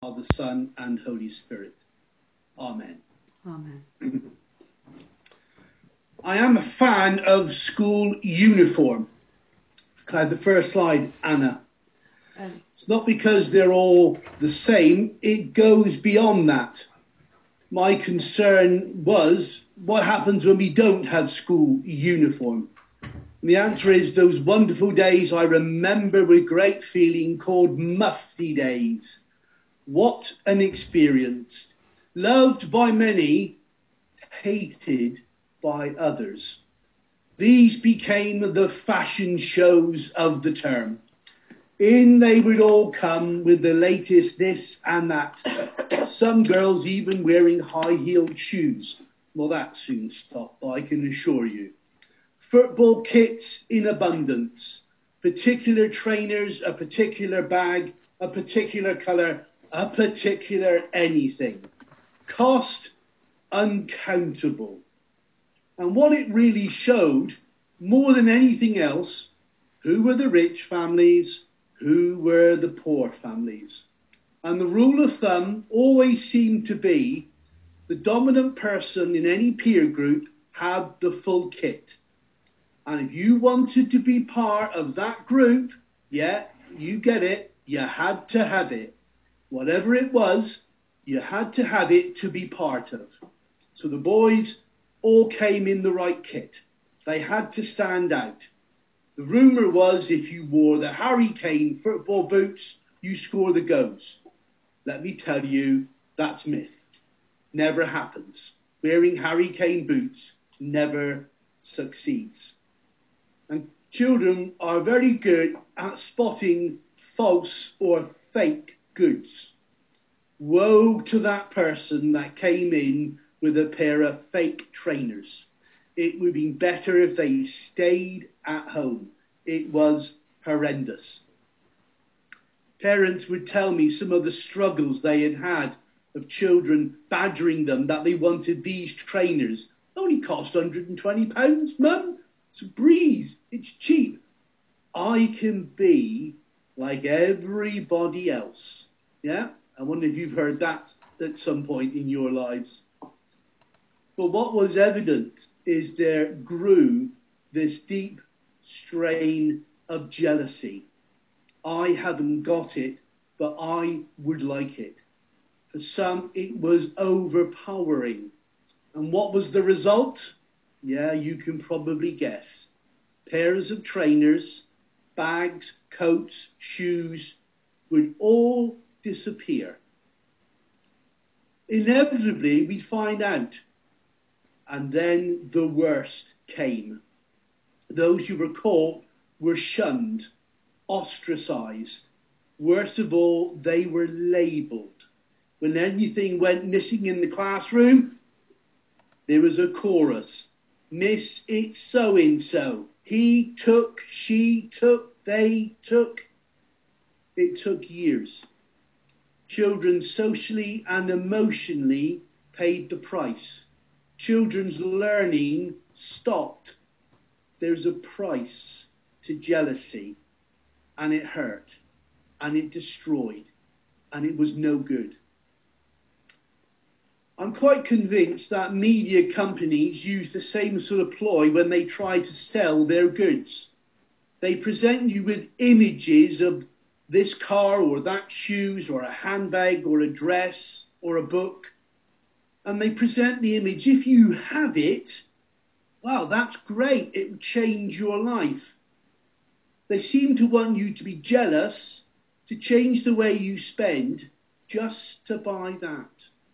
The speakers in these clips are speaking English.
the Son, and Holy Spirit. Amen. Amen. I am a fan of school uniform. Can I have the first slide, Anna? It's not because they're all the same. It goes beyond that. My concern was, what happens when we don't have school uniform? And the answer is those wonderful days I remember with great feeling called Mufti days. What an experience. Loved by many, hated by others. These became the fashion shows of the term. In they would all come with the latest this and that. Some girls even wearing high-heeled shoes. Well, that soon stopped, I can assure you. Football kits in abundance. Particular trainers, a particular bag, a particular colour, a particular anything. Cost uncountable. And what it really showed, more than anything else, who were the rich families, who were the poor families. And the rule of thumb always seemed to be the dominant person in any peer group had the full kit. And if you wanted to be part of that group, yeah, you get it, you had to have it. Whatever it was, you had to have it to be part of. So the boys all came in the right kit. They had to stand out. The rumour was if you wore the Harry Kane football boots, you score the goals. Let me tell you, that's myth. Never happens. Wearing Harry Kane boots never succeeds. And children are very good at spotting false or fake goods. Woe to that person that came in with a pair of fake trainers. It would be better if they stayed at home. It was horrendous. Parents would tell me some of the struggles they had had of children badgering them that they wanted these trainers. Only cost £120, Mum. It's a breeze. It's cheap. I can be like everybody else. Yeah? I wonder if you've heard that at some point in your lives. But what was evident is there grew this deep strain of jealousy. I haven't got it, but I would like it. For some, it was overpowering. And what was the result? Yeah, you can probably guess. Pairs of trainers, bags, coats, shoes would all disappear. Inevitably, we'd find out. And then the worst came. Those who were caught were shunned, ostracized. Worst of all, they were labelled. When anything went missing in the classroom, there was a chorus. Miss, it's so-and-so. He took, she took, they took. It took years. Children socially and emotionally paid the price. Children's learning stopped. There's a price to jealousy, and it hurt, and it destroyed, and it was no good. I'm quite convinced that media companies use the same sort of ploy when they try to sell their goods. They present you with images of this car or that shoes or a handbag or a dress or a book. And they present the image, if you have it, wow, that's great, it will change your life. They seem to want you to be jealous, to change the way you spend, just to buy that.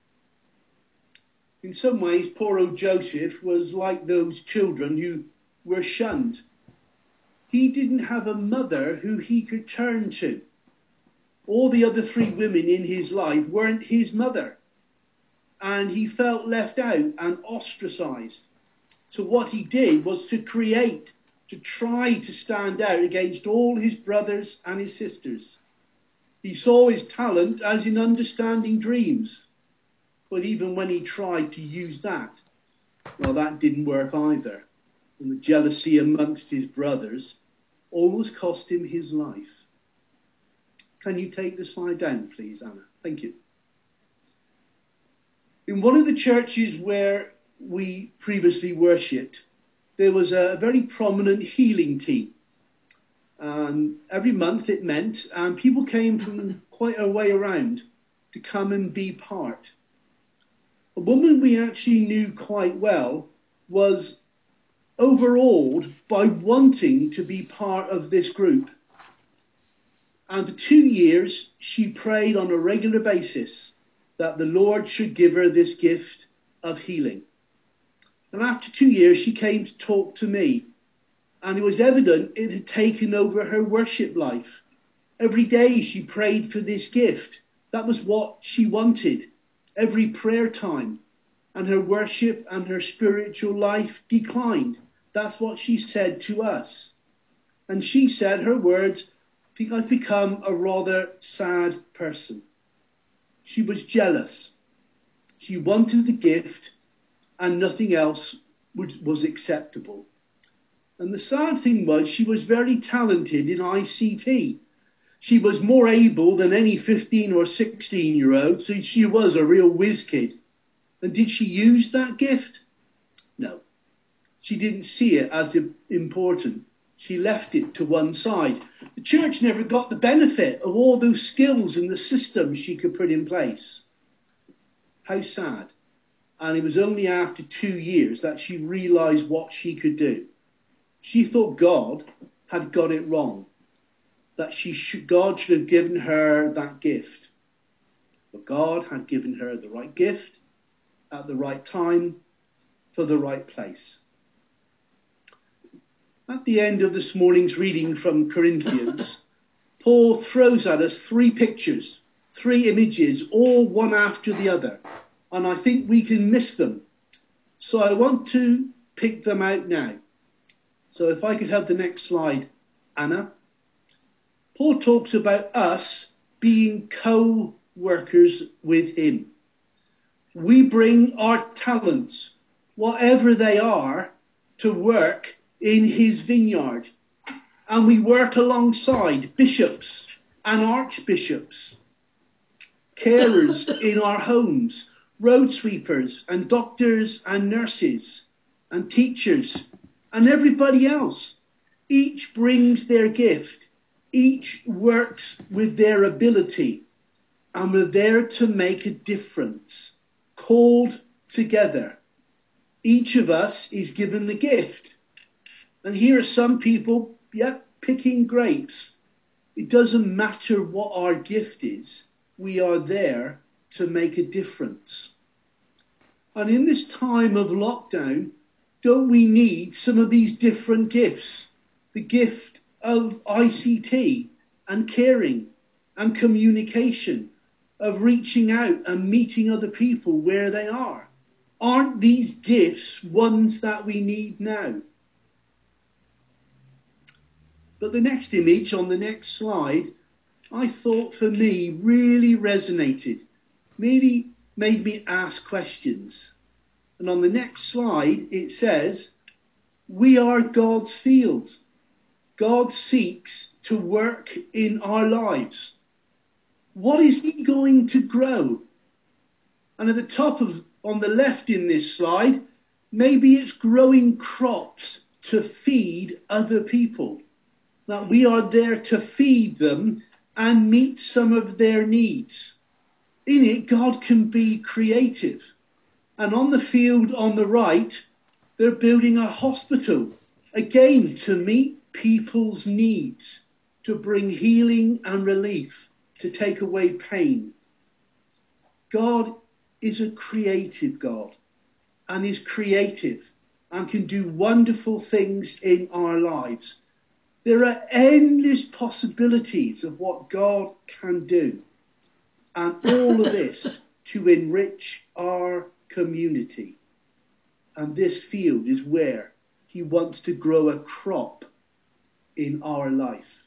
In some ways, poor old Joseph was like those children who were shunned. He didn't have a mother who he could turn to. All the other three women in his life weren't his mother. And he felt left out and ostracized. So what he did was to create, to try to stand out against all his brothers and his sisters. He saw his talent as in understanding dreams. But even when he tried to use that, well, that didn't work either. And the jealousy amongst his brothers almost cost him his life. Can you take the slide down, please, Anna? Thank you. In one of the churches where we previously worshipped, there was a very prominent healing team. Every month it meant, and people came from quite a way around to come and be part. A woman we actually knew quite well was overawed by wanting to be part of this group. And for 2 years, she prayed on a regular basis that the Lord should give her this gift of healing. And after 2 years, she came to talk to me. And it was evident it had taken over her worship life. Every day she prayed for this gift. That was what she wanted. Every prayer time. And her worship and her spiritual life declined. That's what she said to us. And she said, her words, I think I've become a rather sad person. She was jealous. She wanted the gift and nothing else was acceptable. And the sad thing was she was very talented in ICT. She was more able than any 15 or 16-year-old, so she was a real whiz kid. And did she use that gift? No. She didn't see it as important. She left it to one side. The church never got the benefit of all those skills and the systems she could put in place. How sad. And it was only after 2 years that she realised what she could do. She thought God had got it wrong. That God should have given her that gift. But God had given her the right gift at the right time for the right place. At the end of this morning's reading from Corinthians, Paul throws at us 3 pictures, 3 images, all one after the other. And I think we can miss them. So I want to pick them out now. So if I could have the next slide, Anna. Paul talks about us being co-workers with him. We bring our talents, whatever they are, to work in his vineyard. And we work alongside bishops and archbishops, carers in our homes, road sweepers and doctors and nurses and teachers and everybody else. Each brings their gift. Each works with their ability. And we're there to make a difference. Called together. Each of us is given a gift. And here are some people, picking grapes. It doesn't matter what our gift is. We are there to make a difference. And in this time of lockdown, don't we need some of these different gifts? The gift of ICT and caring and communication, of reaching out and meeting other people where they are. Aren't these gifts ones that we need now? But the next image on the next slide, I thought for me really resonated. Maybe made me ask questions. And on the next slide, it says, we are God's field. God seeks to work in our lives. What is he going to grow? And at the top on the left in this slide, maybe it's growing crops to feed other people. That we are there to feed them and meet some of their needs. In it, God can be creative. And on the field on the right, they're building a hospital, again to meet people's needs, to bring healing and relief, to take away pain. God is a creative God and is creative and can do wonderful things in our lives. There are endless possibilities of what God can do. And all of this to enrich our community. And this field is where he wants to grow a crop in our life.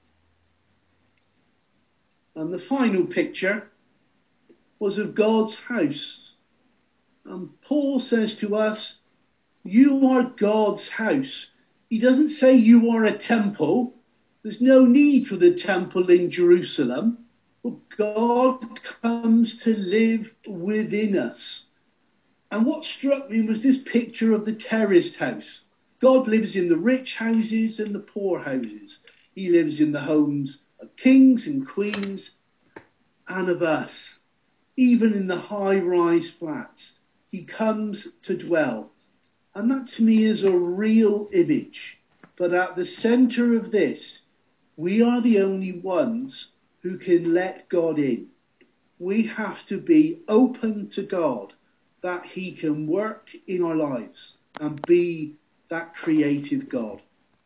And the final picture was of God's house. And Paul says to us, you are God's house. He doesn't say you are a temple. There's no need for the temple in Jerusalem. Well, God comes to live within us. And what struck me was this picture of the terraced house. God lives in the rich houses and the poor houses. He lives in the homes of kings and queens and of us. Even in the high-rise flats, he comes to dwell. And that to me is a real image. But at the centre of this, we are the only ones who can let God in. We have to be open to God, that he can work in our lives and be that creative God.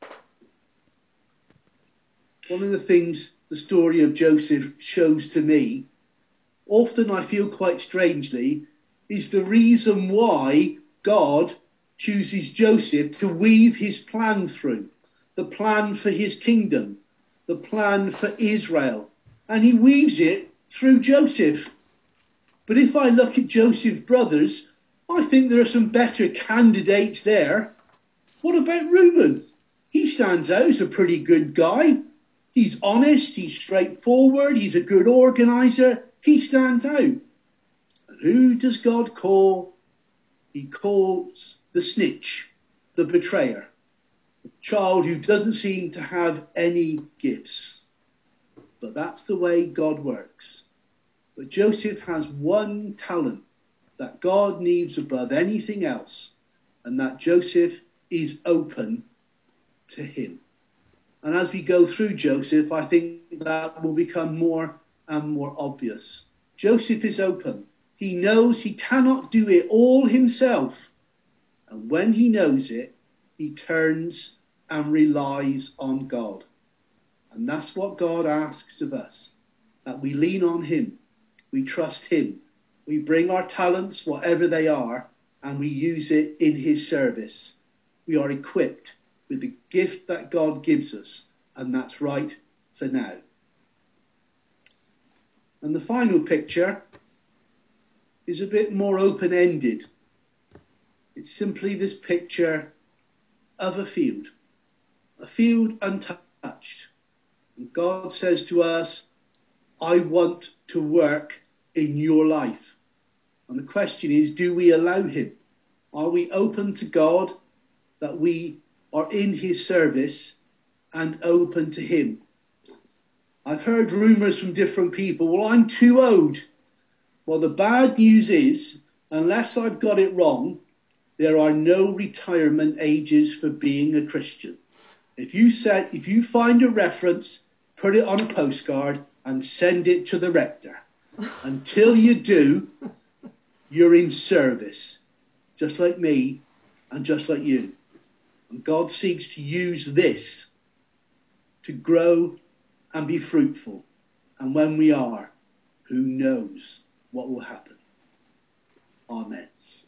One of the things the story of Joseph shows to me, often I feel quite strangely, is the reason why God chooses Joseph to weave his plan through. The plan for his kingdom, the plan for Israel. And he weaves it through Joseph. But if I look at Joseph's brothers, I think there are some better candidates there. What about Reuben? He stands out as a pretty good guy. He's honest, he's straightforward, he's a good organizer. He stands out. And who does God call? He calls the snitch, the betrayer, the child who doesn't seem to have any gifts. But that's the way God works. But Joseph has one talent that God needs above anything else, and that Joseph is open to him. And as we go through Joseph, I think that will become more and more obvious. Joseph is open. He knows he cannot do it all himself. And when he knows it, he turns and relies on God. And that's what God asks of us, that we lean on him, we trust him, we bring our talents, whatever they are, and we use it in his service. We are equipped with the gift that God gives us, and that's right for now. And the final picture is a bit more open-ended. It's simply this picture of a field untouched. And God says to us, I want to work in your life. And the question is, do we allow him? Are we open to God, that we are in his service and open to him? I've heard rumours from different people, well, I'm too old. Well, the bad news is, unless I've got it wrong, there are no retirement ages for being a Christian. If you find a reference, put it on a postcard and send it to the rector. Until you do, you're in service, just like me and just like you. And God seeks to use this to grow and be fruitful. And when we are, who knows what will happen? Amen.